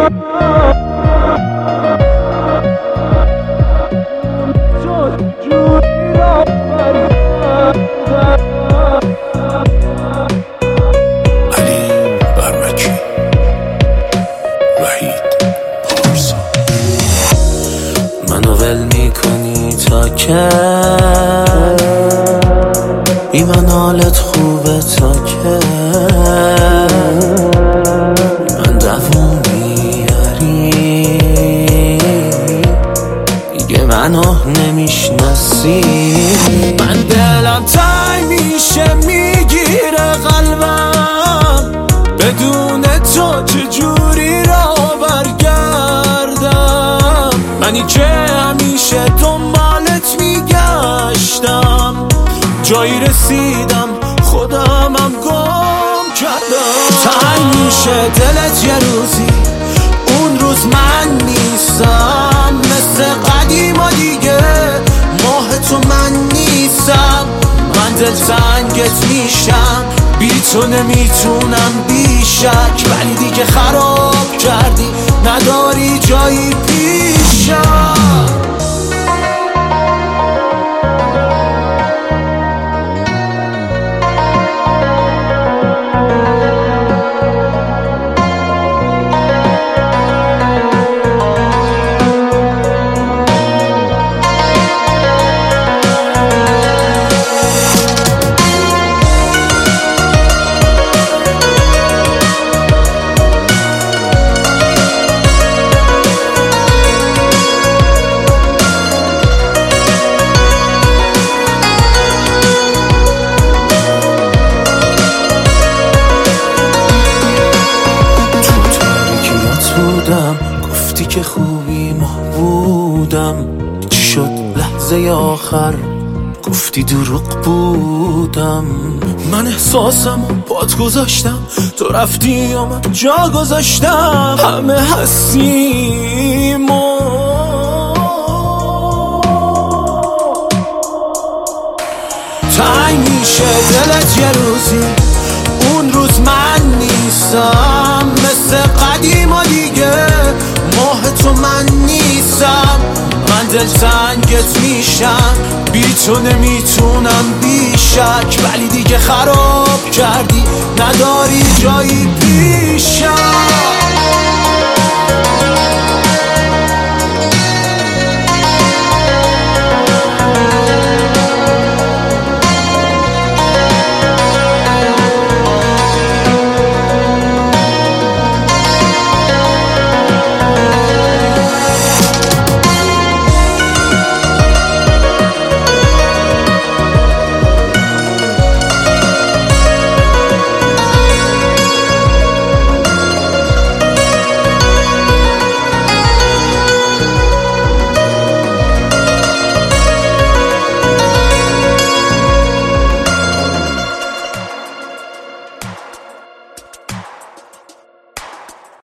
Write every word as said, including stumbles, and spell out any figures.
منو ول میکنی تا که بی من حالت خوبه تا که من دووم میاری دیگه منو نمیشناسی. من دلم تنگ میشه میگیره قلبم بدون تو چجوری را برگردم. منی که همیشه دنبالت میگشتم جایی رسیدم خودمم گم کردم. تنگ میشه دلت یه روزی اون روز من نیستم مثل قدیما دیگه ماه تو من نیستم. من دل تنگت میشم بی تو نمیتونم بی شک ولی دیگه خراب کردی نداری جایی پیشم. گفتی که خوبی ما بودم چی شد لحظه آخر گفتی دروغ بودم. من احساسم پات گذاشتم تو رفتی و من جا گذاشتم همه هستیم و تنگ میشه دلت یه روزی اون روز من نیستم مثل قدیما دیگه ماه تو من نیستم. من دل تنگت میشم بی تو نمیتونم بی شک ولی دیگه خراب کردی نداری جایی پیشم.